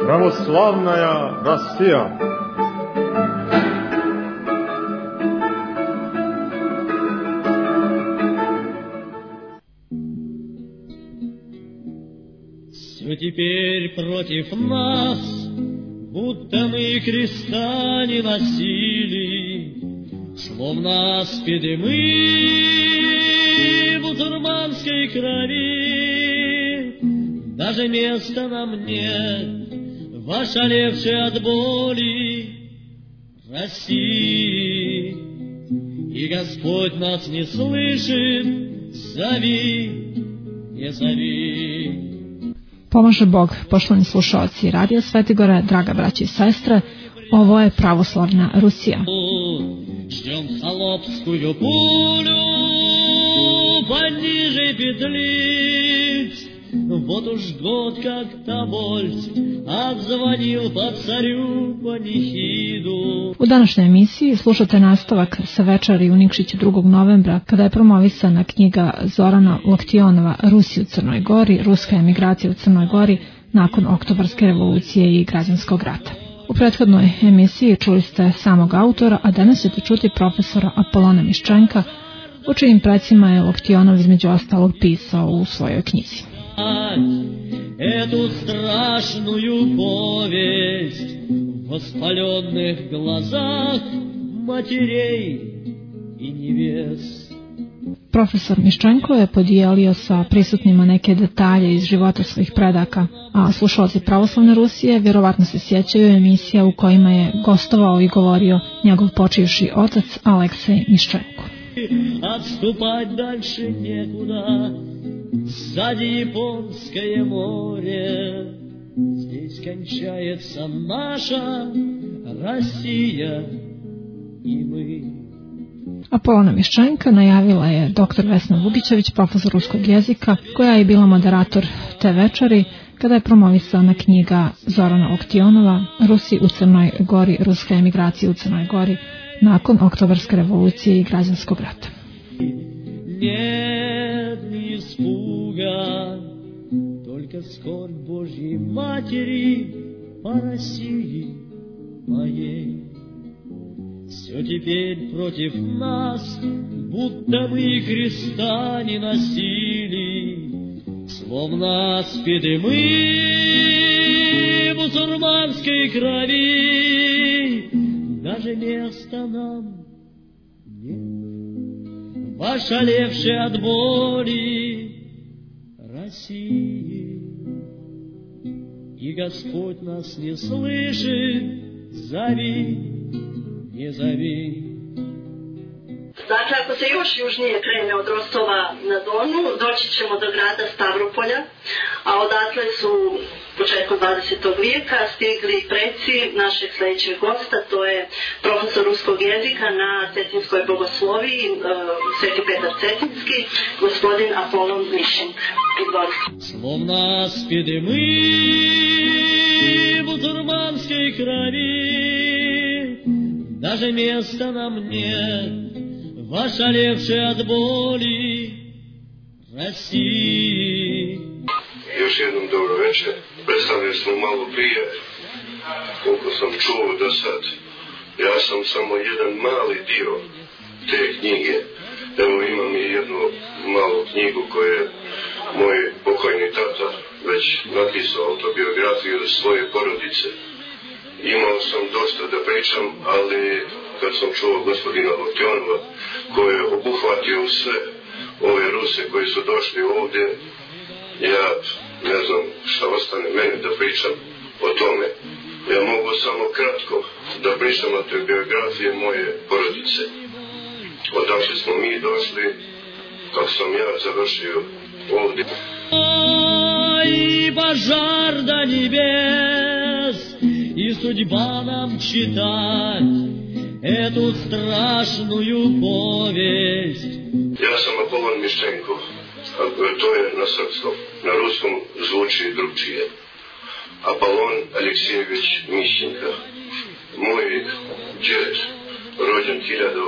Православная Россия. Все теперь против нас, будто мы креста не носили, словно аспиды мы бусурманской крови. Даже места нам нет в ошалевшей от боли России. И Господь нас не слышит, зови, не зови. Pomaže Bog, poštovani slušaoci Radio Svetigore, draga braće i sestre, ovo je Pravoslavna Rusija. Ждем холопскую пулю пониже петлиц. Вот уж год как Тобольск отзвонил по царю панихиду. U današnjoj emisiji slušate nastavak sa večeri u Nikšiću 2. novembra, kada je promovisana knjiga Zorana Loktionova Rusi u Crnoj Gori, ruska emigracija u Crnoj Gori nakon Oktobarske revolucije i građanskog rata. U prethodnoj emisiji čuli ste samog autora, a danas ćete čuti profesora Apolona Miščenka, o čijim precima je Loktionov između ostalog pisao u svojoj knjizi. Эту страшную повесть в воспаленных глазах матерей и невест. Profesor Miščenko je podijelio sa prisutnima neke detalje iz života svojih predaka, a slušalci Pravoslavne Rusije vjerovatno se sjećaju emisija u kojima je gostovao i govorio njegov počivši otac Aleksej Miščenko. Отступать дальше некуда, сзади Японское море, здесь кончается наша Россия и мы. Apolona Miščenka najavila je dr. Vesna Vugićević, profesor ruskog jezika, koja je bila moderator te večeri, kada je promovisana knjiga Zorana Loktionova Rusi u Crnoj Gori, ruska emigracija u Crnoj Gori nakon Oktobarske revolucije i građanskog rata. Нет испуга, только скорбь Божьей Матери по России моей. Все теперь против нас, будто мы креста не носили, словно аспиды мы бусурманской крови. Даже места нам нет в ошалевшей от боли России. И Господь нас не слышит, зови, не зови. Dakle, ako se još južnije krene od Rostova na Donu, doći ćemo do grada Stavropolja, a odatle su početkom 20. vijeka stigli preci našeg sljedećeg gosta, to je profesor ruskog jezika na Cetinskoj bogosloviji, Sveti Petar Cetinski, gospodin Apolon Miščenka. Словно аспиды мы бусурманской крови, даже места нам нет в ошалевшей от боли России. Još jednom dobro večer. Predstavili smo malo prije, koliko sam čuo do sad. Ja sam samo jedan mali dio te knjige. Evo imam i jednu malu knjigu koju je moj pokojni tata već napisao autobiografiju svoje porodice. Imao sam dosta da pričam, ali kad sam čuo gospodina Loktionova, koji je obuhvatio sve ove Ruse koji su došli ovdje, ja ne znam šta ostane meni da pričam o tome. Ja mogu samo kratko da pričam o toj biografije moje porodice. Odakle smo mi došli, kako sam ja završio ovdje. И пожар до небес, и судьба нам читать эту страшную повесть. Ja sam Apolon Miščenko. To je na srpskom, na ruskom zvuči drugčije. Apolon Aleksijević Miščenka. Moj džed, rođen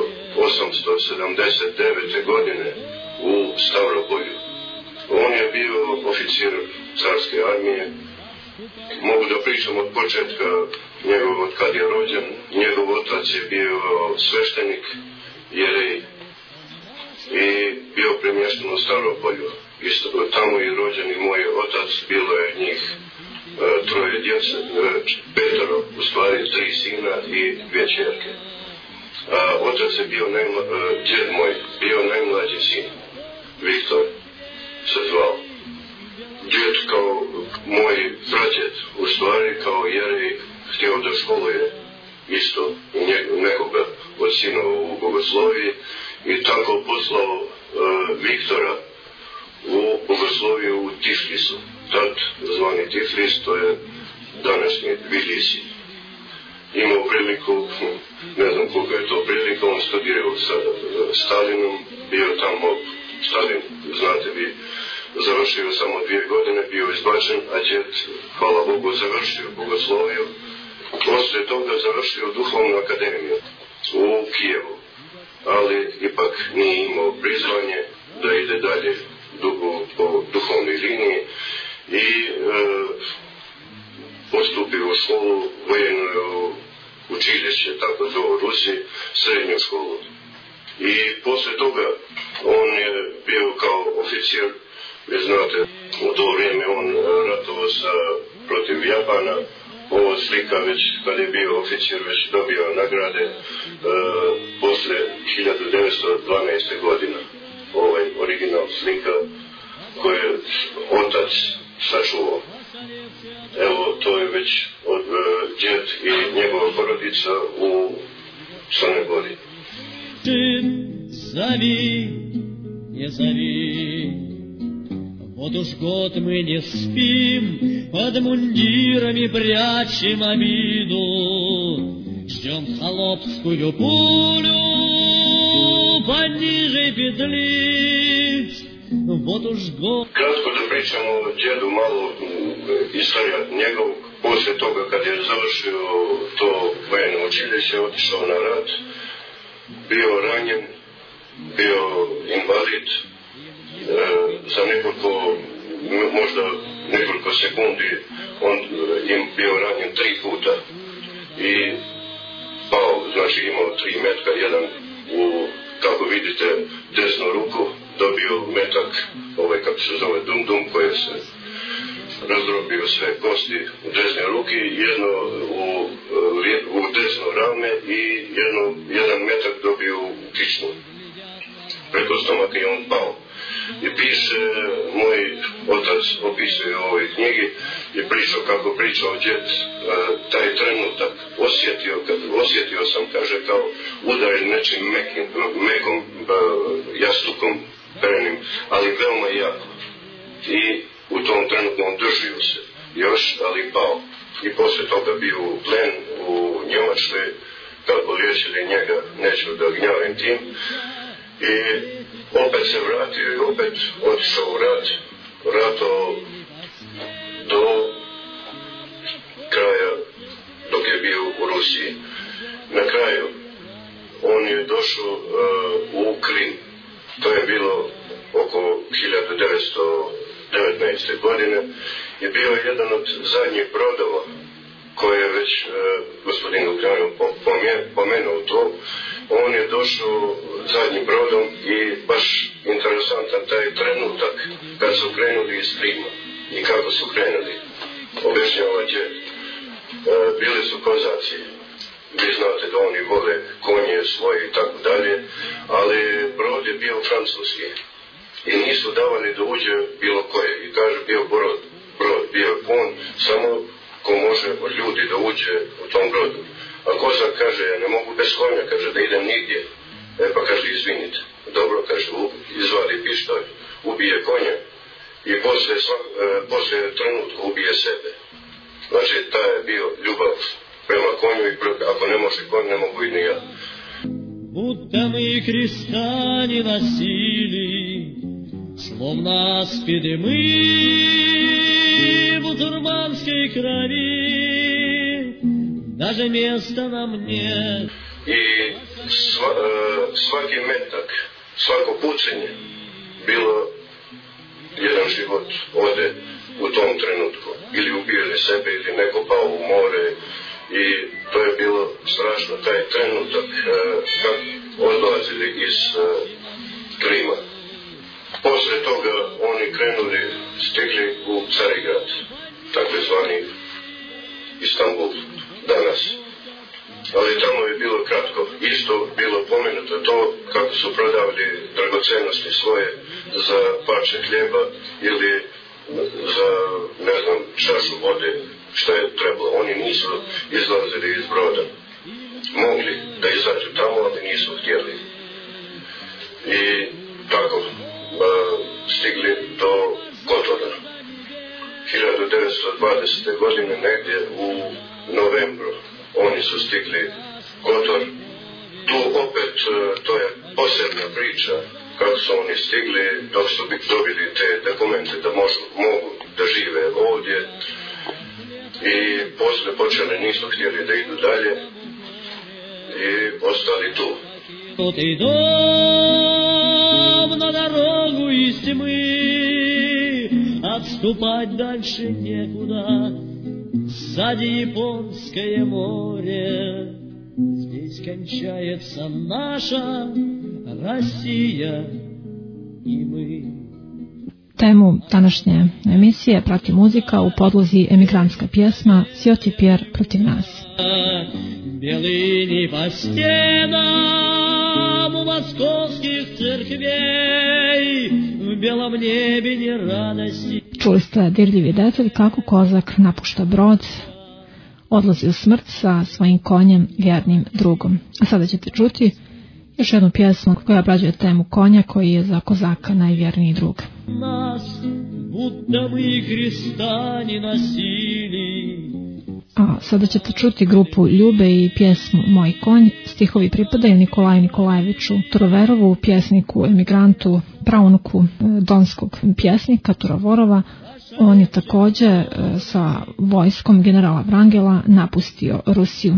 1879. godine u Stavropolju. On je bio oficir carske armije Mogu da pričam od početka njegovog, od kad je rođen. Njegov otac je bio sveštenik, jerej, i bio premješten u Staropolju. Isto tamo je rođen i moj otac, bilo je njih troje djece, petero, u stvari 3 sina i 2 ćerke. Otac je bio djed moj, bio najmlađi sin, Viktor se zvao. Djed kao moj pradjed, u stvari kao jerej, htio da školuje isto nekoga od sinova u bogosloviji i tako poslao Viktora u bogosloviju u Tiflisu. Tad zvani Tiflis, to je današnji Tbilisi. Imao priliku, ne znam koliko je to prilika, on studirao sa Stalinom, bio tamo, Stalin, znate vi, završio samo 2 godine, bio izbačen, a djed, hvala Bogu, završio bogosloviju. Poslije toga završio duhovnu akademiju u Kijevu, ali ipak nije imao prizvanje da ide dalje po duhovnoj liniji i postupio u školu, vojno učilište, tako zove u Rusiji, srednju školu. I poslije toga on je bio kao oficir, vi znate, u to vrijeme on ratovao protiv Japana. Ovo slika već, kad je bio oficir, već dobio nagrade poslije 1912. godina. Ovaj original slika koju je otac sačuvao. Evo, to je već od djed i njegova porodica u Crnoj Gori. Зови, не зови. Вот уж год мы не спим, под мундирами прячем обиду, ждем холопскую пулю пониже петлиц. Вот уж год... Kratko da pričamo o djedu, malo istorija njegovog. Poslije toga kad je završio to vojno učilište, otišao na rat, bio ranjen, bio invalid, za nekoliko sekundi on je bio ranjen 3 puta i pao, znači imao 3 metka, jedan u, kako vidite, desnu ruku, dobio metak, kako se zove dum-dum, koje se razdrobio sve kosti u desne ruke, jedno u desno rame i jedan metak dobio u kičmu. Preko stomaka i on pao. I piše, moj otac opisuje u ovoj knjigi i pričao kako pričao djed, taj trenutak osjetio sam, kaže, kao udaren nečim mekom jastukom perenim, ali veoma jako. I u tom trenutku on držio se još, ali pao. I poslije toga bio u plen u Njemačkoj, kako liječili njega, neću da gnjavim tim. I opet se vratio i opet otišao u rat, ratao do kraja dok je bio u Rusiji. Na kraju on je došao u Krim, to je bilo oko 1919. godine i bio jedan od zadnjih brodova koje je već gospodin Lukljanov pomenuo to. On je došao zadnjim brodom i baš interesantan taj trenutak kad su krenuli iz Krima i kako su krenuli. Objašnjava djed. Bili su kozaci. Vi znate da oni vole konje svoje i tako dalje, ali brod je bio francuski i nisu davali da uđe bilo koje. I kaže, bio brod, bio pun, samo ko može od ljudi da uđe u tom brodu. A kozak kaže, ja ne mogu bez konja, kaže, da idem nigdje. Pa kaže, izvinite. Dobro, kaže, izvadi pištolj, ubije konja i poslije trenutka ubije sebe. Znači, ta je bio ljubav prema konju i ako ne može konj, ne mogu i ni ja. Будто мы креста не носили, словно спиды мы бусурманской крови, даже места нам нет. I svaki metak, svako pucanje bilo jedan život ode u tom trenutku ili ubijali sebe. sebe ili neko pao u more i to je bilo strašno, taj trenutak kad odlazili iz Krima. Posle toga oni krenuli, stigli u Carigrad, takozvani Istanbul danas. Ali tamo je bilo kratko, isto bilo pomenuto to kako su prodavali dragocenosti svoje za parče hljeba ili za, ne znam, čašu vode, što je trebalo. Oni nisu izlazili iz broda. Mogli da izađu tamo, ali nisu htjeli. I tako stigli do Kotora. 1920. godine, negdje u novembru, oni su stigli Kotor. Tu opet, to je posebna priča, kako su oni stigli, dok su dobili te dokumente da mogu da žive ovdje. I posle počeli, nisu htjeli da idu dalje i ostali tu. Сотый дом на дорогу из тьмы, отступать дальше некуда, сзади Японское море, здесь кончается наша Россия и мы. Temu današnje emisije prati muzika, u podlozi emigrantska pjesma Sjot je Pjer protiv nas. Белыми по стенам московских церквей, в белом небе не радости. Čuli ste dirljivi detalj kako kozak napušta brod, odlazi u smrt sa svojim konjem, vjernim drugom. A sada ćete čuti još jednu pjesmu koja obrađuje temu konja koji je za kozaka najvjerniji drug. Нас, будто мы креста не носили. A sada ćete čuti grupu Ljube i pjesmu Moj konj. Stihovi pripadaju Nikolaju Nikolajeviću Turoverovu, pjesniku, emigrantu, praunuku donskog pjesnika Turovorova. On je također sa vojskom generala Vrangela napustio Rusiju.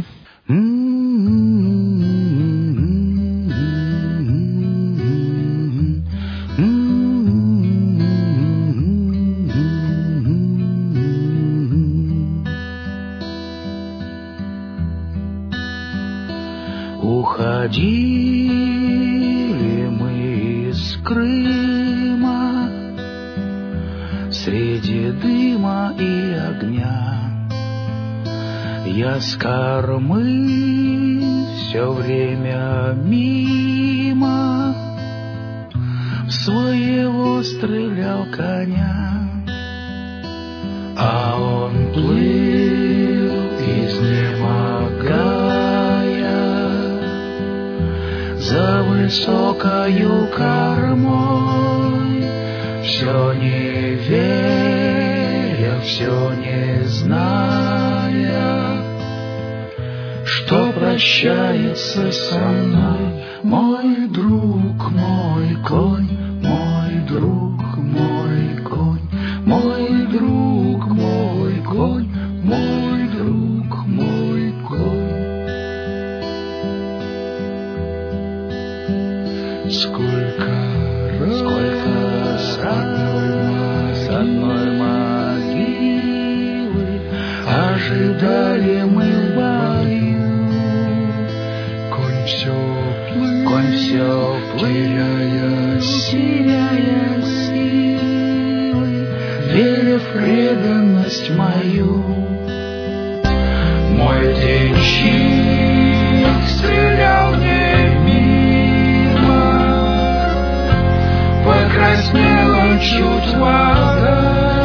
Уходили мы из Крыма среди дыма и огня. Я с кормы все время мимо в своего стрелял коня, а он плыл изнемогая за высокою кормой, все не веря, все не зная, что прощается со мной мой друг, мой конь, мой друг, мой конь, мой друг, мой конь, мой друг, мой конь. Сколько раз с одной могилы ожидали мы в бою. Конь все плыл, теряя силы, веря в преданность мою. Мой денщик стрелял мне мимо, покраснела чуть вода,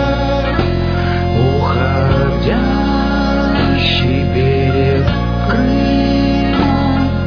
уходящий берег Крыма.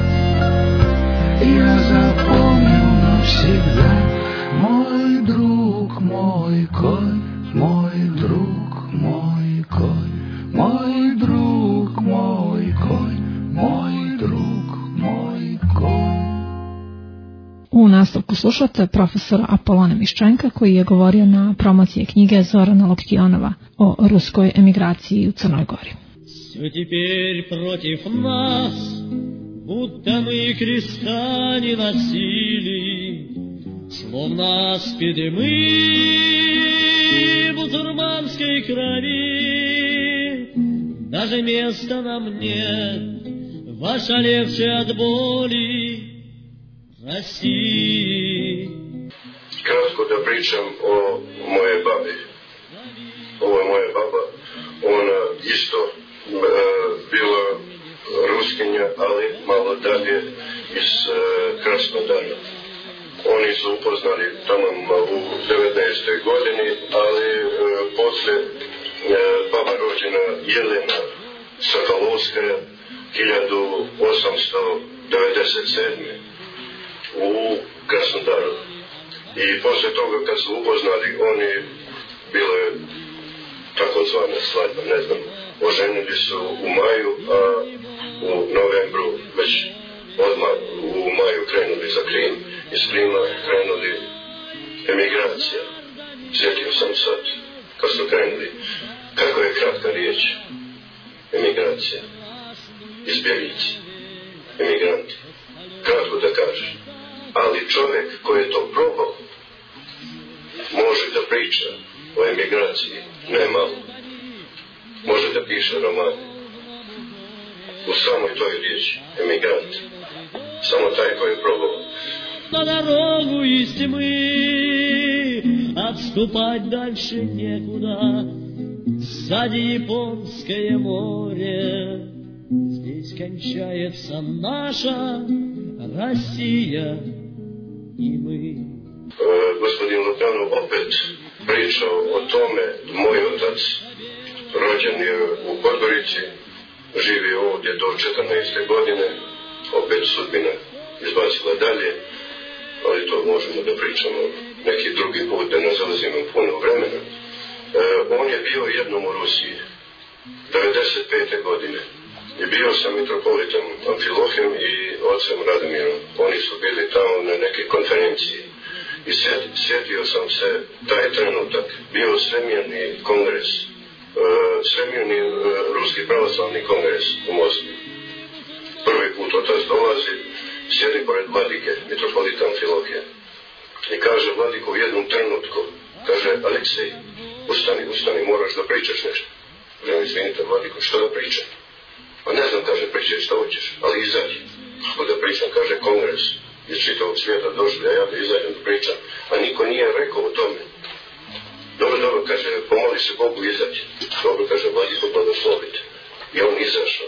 Я запомнил навсегда мой друг, мой конь, мой друг, мой конь, мой друг, мой конь, мой друг, moj konj. U nastavku slušate profesora Apolona Miščenka koji je govorio na promociji knjige Zorana Loktionova o ruskoj emigraciji u Crnoj Gori. Все теперь против нас, будто мы креста не носили, словно аспиды мы бусурманской крови. даже места нам нет в ошалевшей от боли России. Kratko da pričam o moje babi. Ovo je moja baba, ona isto bila Ruskinja, ali malo dalje iz Krasnodara. Oni su upoznali tamo u 19. godini, ali posle baba rođena Jelena Sokolovskaja 1897. u Krasnodaru. I posle toga kad su upoznali, oni bile takozvana svadba, ne znam, oženili su u maju, a u novembru već odmah u maju krenuli za Krim. Iz Krima krenuli emigracija. Sjetio sam sad kad su krenuli. Kako je kratka riječ? Emigracija. Izbjeglice. Emigranti. Kratko da kaže. Ali čovjek koji je to probao može da priča o emigraciji, ne malo. Može da piše roman. U samoj toj riječi, emigrant. Samo taj koji je probao. На дорогу из тьмы отступать дальше некуда. Сзади Японское море, здесь кончается наша Россия и мы. Gospodin Lutanov opet pričao o tome. Moj otac rođen je u Podgorici, živi ovdje do 14. godine, opet sudbina izbacila dalje, ali to možemo da pričamo neki drugi put, da ne zalazimo puno vremena. On je bio jednom u Rusiji 95. godine i bio sam mitropolitom Amfilohem i ocem Radomirom. Oni su bili tamo na nekoj konferenciji i sjetio sam se taj trenutak. Bio svemirni kongres, svemirni ruski pravoslavni kongres u Moskvi. Prvi put otac dolazi, sjedi pored vladike, mitropolita Amfilohija. I kaže vladiku u jednom trenutku, kaže, Aleksej, ustani, moraš da pričaš nešto. Kaže, izvinite vladiko, što da pričam? Pa ne znam, kaže, pričaj što hoćeš, ali izađi. Kako da pričam, kaže, kongres iz čitavog svijeta došli, a ja da izađem da pričam. A niko nije rekao o tome. Dobro, kaže, pomoli se Bogu, izađi. Dobro, kaže, vladiko, blagoslovite. I on izašao.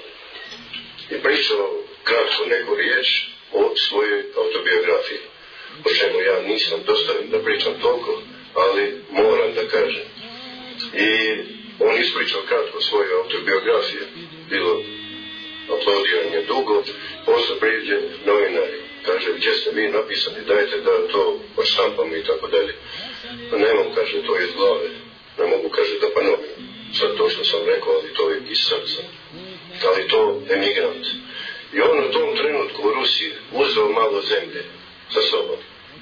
I pričao kratko neku riječ o svojoj autobiografiji. O čemu ja nisam dostavljen da pričam toliko, ali moram da kažem. I on ispričao kratko svoju autobiografiju. Bilo aplaudiranje dugo, posle priđe novinari. Kaže, gdje ste vi napisani, dajte da to odštampamo i tako dalje. Pa nemam, kaže, to iz glave. Ne mogu, kaže, da ponovim. Sad to što sam rekao, ali to je iz srca. Ali to emigrant. I on u tom trenutku u Rusiji uzeo malo zemlje sa sobom.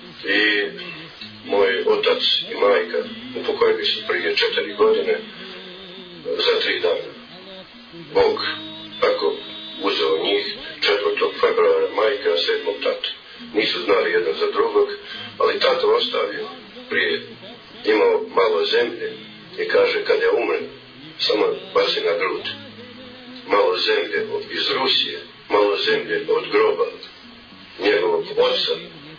I moj otac i majka upokojili su prije 4 godine za 3 dana. Bog tako uzeo njih 4. februara majka, 7. tata. Nisu znali jedan za drugog, ali tata ostavio prije, imao malo zemlje i kaže, kad ja umrem, samo baci na grud. Malo zemlje iz Rusije, malo zemlje od groba njegovog oca.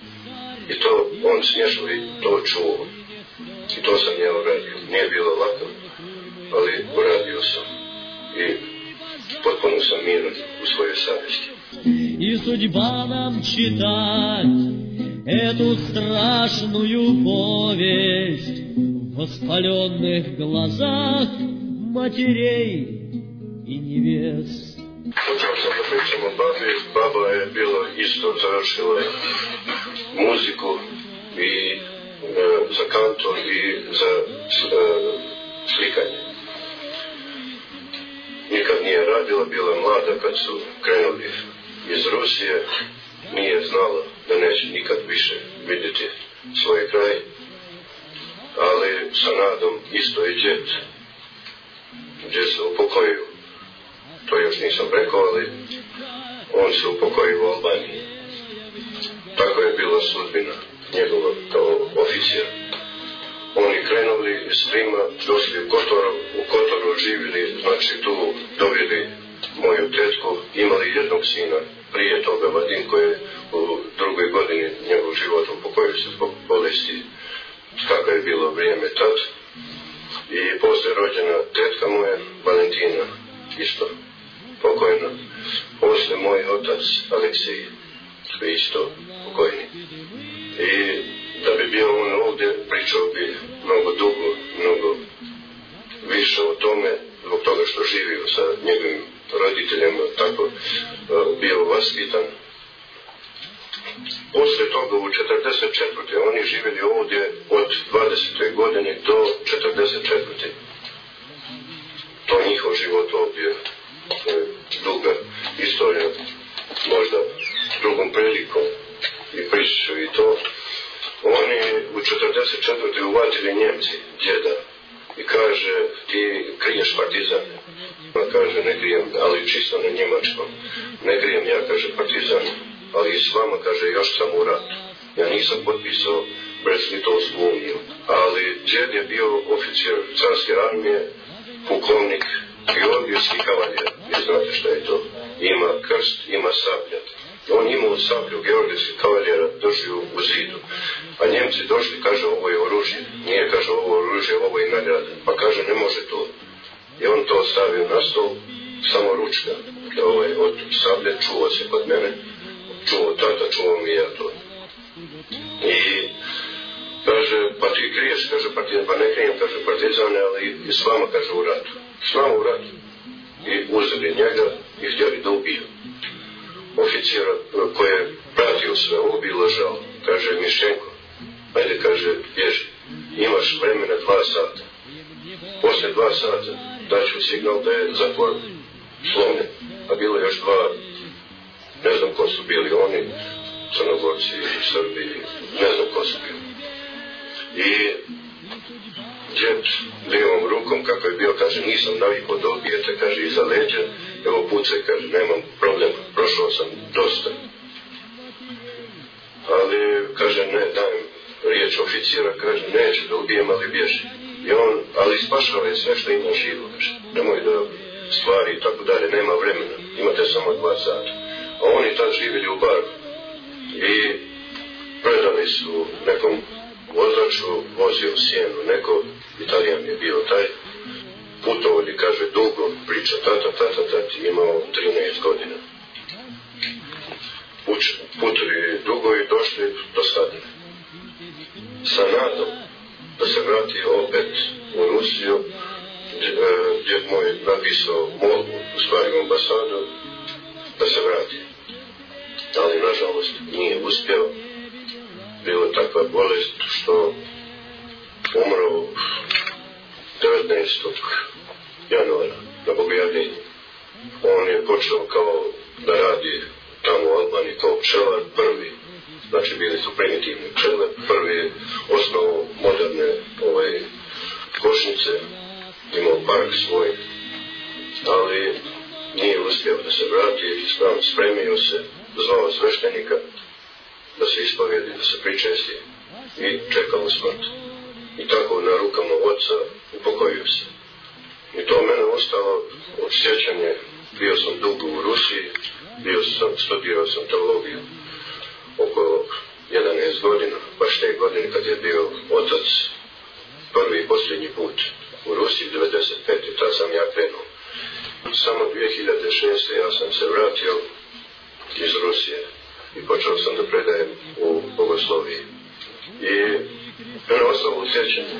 I to on smješao i to čuo. I to sam ja uradio. Nije bilo lako, ali uradio sam. I potpuno sam miran u svojoj savjesti. И судьба нам читать эту страшную повесть в воспаленных глазах матерей и невест. Počeo sam da pričam o babi. Baba je bila isto završila muziku i za kantor i za slikanje. Nikad nije radila, bila mlada kad su krenuli iz Rusije. Nije znala da neće nikad više vidjeti svoj kraj. Ali sa nadom isto je džet gdje se upokojio. To još nisam rekao, ali on se upokojio u Albaniji. Tako je bila sudbina njegova kao oficir. Oni krenuli iz Krima, došli u Kotoru živjeli, znači tu doveli moju tetku, imali jednog sina, prije toga Vadim koji je u drugoj godini njegov život upokojio se zbog bolesti, kako je bilo vrijeme tad. I poslije rođena tetka moja, Valentina, isto pokojna. Poslije moj otac, Aleksij, isto pokojni. I da bi bio on ovdje, pričao bi mnogo dugo, mnogo više o tome, zbog toga što živio sa njegovim roditeljima, tako bio vaspitan. Poslije toga u 44. oni živjeli ovdje od 20. godine do 44. To je njihov život ovdje, duga istorija, možda drugom prilikom i priču i to. Oni u 44. uvatili Njemci, djeda, i kaže, ti kriješ partizane. On kaže, ne krijem, ali čisto na njemačkom. Ne krijem ja, kaže, partizane, ali s vama, kaže, još sam u ratu. Ja nisam potpisao Brest-Litovsku uniju, ali djed je bio oficir carske armije, pukovnik, georgijski kavaljer. Vi znate šta je to? Ima krst, ima sablja. On imao sablju georgijskih kavaljera, držio u zidu. A Njemci došli, kaže, ovo je oružje. Nije, kaže, ovo oružje, ovo je nagrada. Pa kaže, ne može to. I on to stavio na stol, samo ručka. Od sablje čuva se kod mene. Čuo tata, čuo mi ja to. I kaže, pa ti kriješ, kaže, partizan, pa ne krijem, kaže, partizane, ali i s vama, kaže, u ratu. S vama u ratu. I uzeli njega i htjeli da ubiju. Oficira koji je pratio sve ovo bilo žao. Kaže, Mišćenko, ajde, kaže, bježi. Imaš vremena 2 sata. Poslije 2 sata daću signal da je zatvor slomljen. A bilo još 2, ne znam ko su bili oni, Crnogorci, Srbi, ne znam ko su bili. I djed lijevom rukom, kako je bio, kaže, nisam navikao da ubijete, kaže, iza leđa, evo pucaj, kaže, nemam problema, prošao sam dosta. Ali, kaže, ne, dajem riječ oficira, kaže, neće da ubijem, ali bježi. I on, ali spašava je sve što ima živo, kaže, nemoj da stvari i tako dalje, nema vremena, imate samo 2 sata. A oni tad živjeli u baru i predali su nekom vozaču, vozio sjenu, neko Italijan je bio taj, putovali, kaže, dugo, priča, tati, imao 13 godina. Putovi dugo i došli do Skadine. Sa nadom da se vrati opet u Rusiju, gdje moj napisao molbu, u stvari u ambasadu, da se vrati. Ali, nažalost, nije uspio. Bilo takva bolest što umro 19. januara na Bogojavljenju. On je počeo kao da radi tamo u Albaniji kao pčelar prvi. Znači bili su primitivni pčele, prvi osnovu moderne košnice, imao park svoj, ali nije uspio da se vrati, spremio se, zvao sveštenika da se ispovjedi, da se pričesti i čekao smrt. I tako na rukama oca upokojio se. I to mene ostalo od sjećanja. Bio sam dugo u Rusiji, studirao sam teologiju oko 11 godina, baš te godine kad je bio otac prvi i posljednji put u Rusiji, 95. tad sam ja krenuo. Samo 2006. ja sam se vratio iz Rusije i počeo sam da predajem u bogosloviji. I mene ostalo u sjećanju.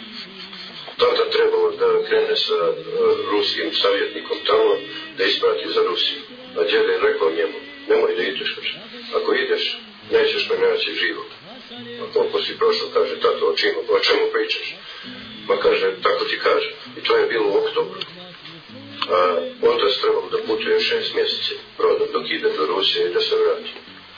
Tata trebalo da krene sa ruskim savjetnikom tamo da isprati za Rusiju. A djede je rekao njemu, nemoj da ideš, kaže. Ako ideš, nećeš me naći živo. A koliko si prošao, kaže, tato, o čemu pričaš? Pa kaže, tako ti kaže. I to je bilo u oktobru. A otac trebalo da putuje 6 mjeseci brodom dok ide do Rusije i da se vrati.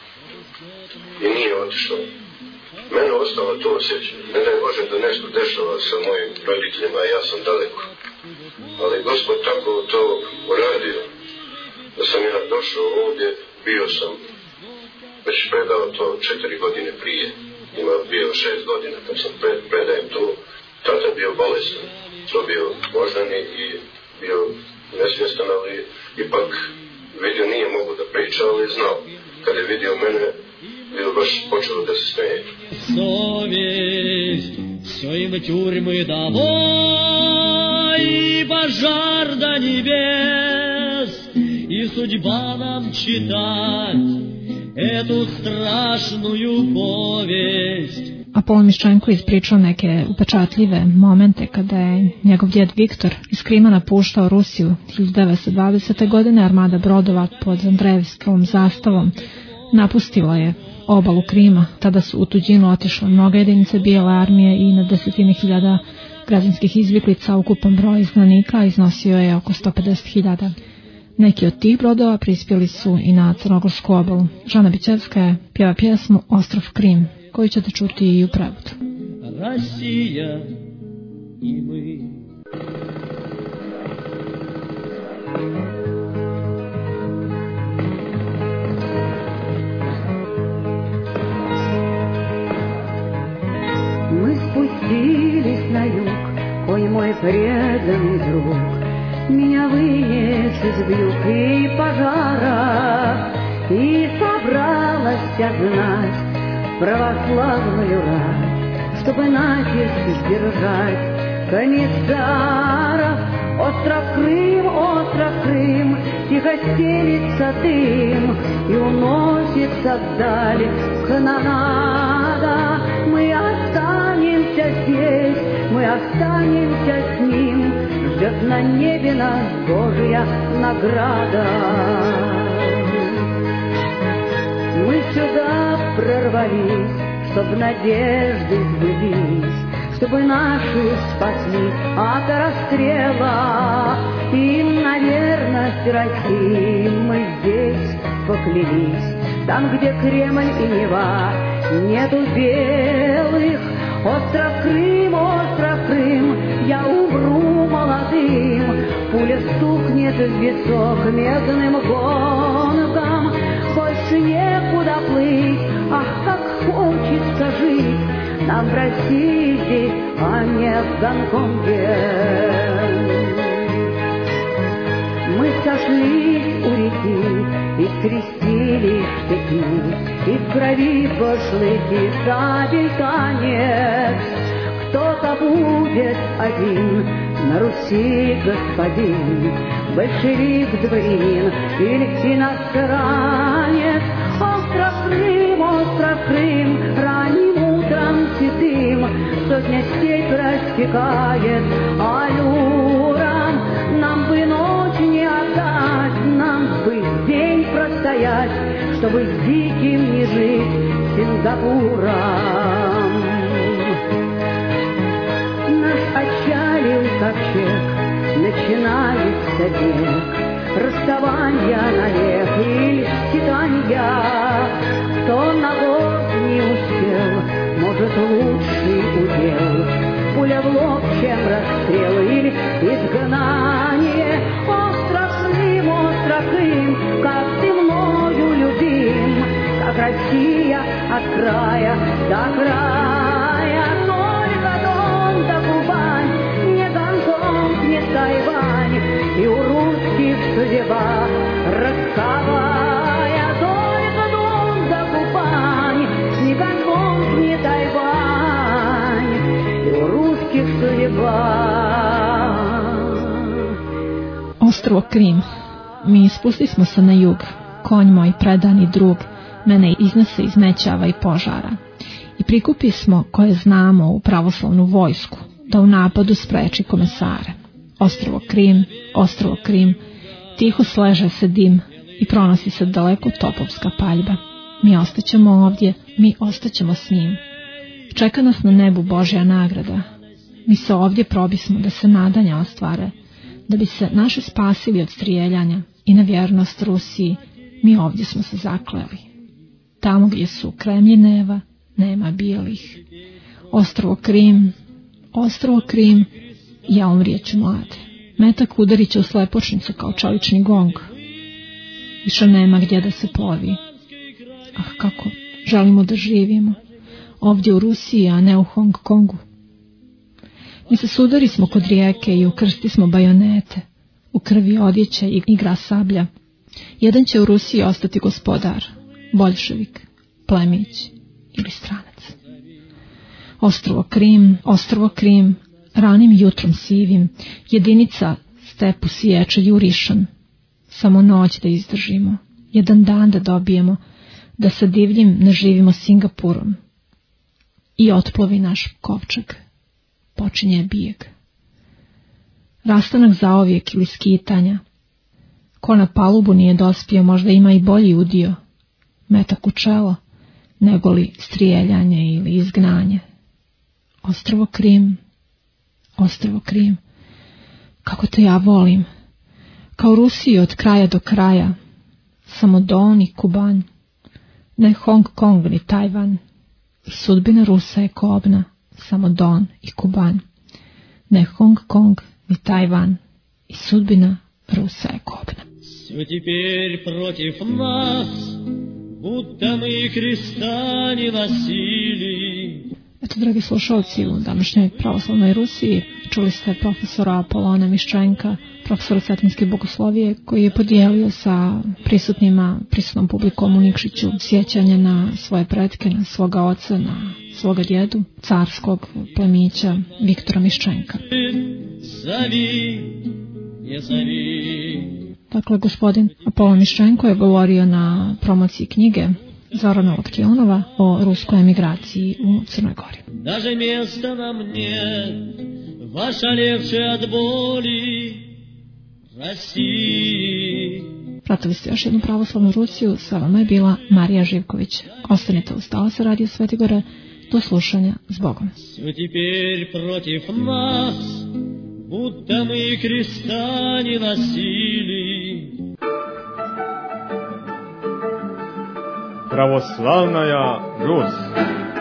I nije otišao. Mene ostalo to osjećanje. Ne daj Bože da nešto dešava sa mojim roditeljima, a ja sam daleko. Ali Gospod tako to uradio, da sam ja došao ovdje, bio sam već predao to 4 godine prije. Bio 6 godina kad sam predajem to. Tata bio bolestan, to bio moždani i bio nesvjestan, pričao i znao. Kad je vidio mene, bio baš počeo da se smeje. Совесть все им тюрьмы дало, и пожар до небес, и судьба нам читать эту страшную повесть. Apolo Miščenko ispričao neke upečatljive momente kada je njegov djed Viktor iz Krima napuštao Rusiju 1920. godine. Armada brodova pod Andrejevskom zastavom napustila je obalu Krima. Tada su u tuđinu otišle mnoge jedinice bijele armije i na desetine hiljada građanskih izbjeglica. Ukupan broj izgnanika iznosio je oko 150.000. Neki od tih brodova prispjeli su i na Crnogorsku obalu. Žana Bićevska pjeva pjesmu Ostrov Krim, koju ćete čuti i u prevodu. Россия и мы. Мы спустились на юг, ой, мой преданный друг, меня вынес из вьюг и пожара, и собралась знать православную рать, чтобы натиск сдержать комиссаров. Остров Крым, тихо стелится дым, и уносится вдаль канонада. Мы останемся здесь, мы останемся с ним, ждет на небе нас Божья награда. Мы сюда прорвались, чтоб надежды сбылись, чтобы наши спасли от расстрела. И на верность России мы здесь поклялись, там, где Кремль и Нева, нету белых. Остров Крым, я умру молодым, пуля стукнет в висок медным гонком. Больше некуда плыть, ах, как хочется жить нам в России здесь, а не в Гонконге. Мы сошлись у реки и скрестили штыки, и в крови башлыки сабель конец. Кто-то будет один на Руси господин, большевик, дворянин или иностранец. Остров Крым, ранним утром седым сотня степь растекает аллюром. Нам бы ночь не отдать, нам бы день простоять, чтобы с диким не жить Сингапуром. Наш отчалил ковчег, начинается век, расставания навек или скитанья. Кто на год не успел, может лучший удел, пуля в лоб, чем расстрел или изгнание. Остров Крым, как ты мною любим, как Россия от края до края. Только Дон да Кубань, не Гонконг, не Тайвань, и у русских судьба роковая. Только Дон да Кубань, не Гонконг, не Тайвань, и у русских судьба. Ostrvo Krim. Mi spustili smo se na jug. Konj moj predani drug mene iznese iz mećava i požara. I prikupi smo koje znamo u pravoslavnu vojsku, da u napadu spreči komesare. Ostrvo Krim, tiho sleže se dim i pronosi se daleko topovska paljba. Mi ostaćemo ovdje, mi ostaćemo s njim. Čeka nas na nebu Božja nagrada. Mi se ovdje probismo da se nadanja ostvare, da bi se naši spasili od strijeljanja i na vjernost Rusiji. Mi ovdje smo se zakleli. Tamo gdje su Kremlj Neva, nema bijelih. Ostrvo Krim, ja umrijeću mlade. Metak udarit će u slepočnicu kao čelični gong. Više nema gdje da se plovi. Ah, kako želimo da živimo. Ovdje u Rusiji, a ne u Hong Kongu. Mi se sudari smo kod rijeke i u krsti smo bajonete. U krvi odjeće i igra sablja. Jedan će u Rusiji ostati gospodar, boljševik, plemić ili stranac. Ostrvo Krim, ranim jutrom sivim, jedinica stepu siječe jurišan. Samo noć da izdržimo, jedan dan da dobijemo, da sa divljim naživimo Singapurom. I otplovi naš kovčeg, počinje bijeg. Rastanak zaovijek ili skitanja. Ko na palubu nije dospio, možda ima i bolji udio, metak u čelo, nego li strijeljanje ili izgnanje. Ostrvo Krim, kako te ja volim, kao Rusiju od kraja do kraja, samo Don i Kuban, ne Hong Kong ni Tajvan, i sudbina Rusa je kobna, samo Don i Kuban, ne Hong Kong ni Tajvan, i sudbina Rusa je kobna. Все теперь против нас, будто мы Христа не носили. Eto, dragi slušalci, u današnjoj pravoslavnoj Rusiji čuli ste profesora Apolona Miščenka, profesora cetinske bogoslovije, koji je podijelio sa prisutnom publikom u Nikšiću sjećanje na svoje pretke, na svoga oca, na svoga djedu, carskog plemića Viktora Miščenka. Dakle, gospodin Apolon Miščenko je govorio na promociji knjige Zorana Laktionova o ruskoj emigraciji u Crnoj Gori. Даже места нам нет, ваша легче от боли России. Pratili ste još jednu pravoslavnu Rusiju, sa vama je bila Marija Živković. Ostanite uz talase Radio Svetigore, do slušanja, s Bogom. Все теперь против нас, будто мы Христа не носили. Православная Русь.